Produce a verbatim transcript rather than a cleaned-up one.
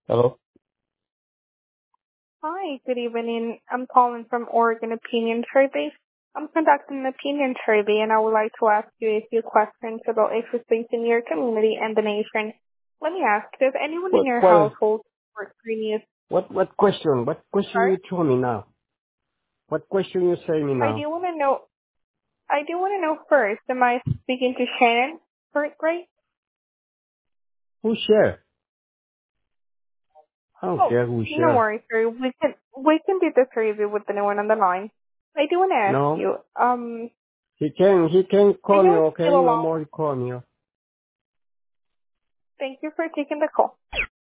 Hello? Hi, good evening. I'm calling from Oregon Opinion Survey. I'm conducting an opinion survey and I would like to ask you a few questions about issues facing your community and the nation. Let me ask, does anyone in What, your well, household support green news? what, what question? What question Sorry? you throw me now? What question you say me I now? do want to know, I do want to know first, am I speaking to Shannon? Right? Who share? I don't Oh, care who no share. worries, sir. We can, we can do the survey with the new one on the line. I do want to ask No. you, um, He can, he can are call me, you still okay? No alone? more he call me. Thank you for taking the call.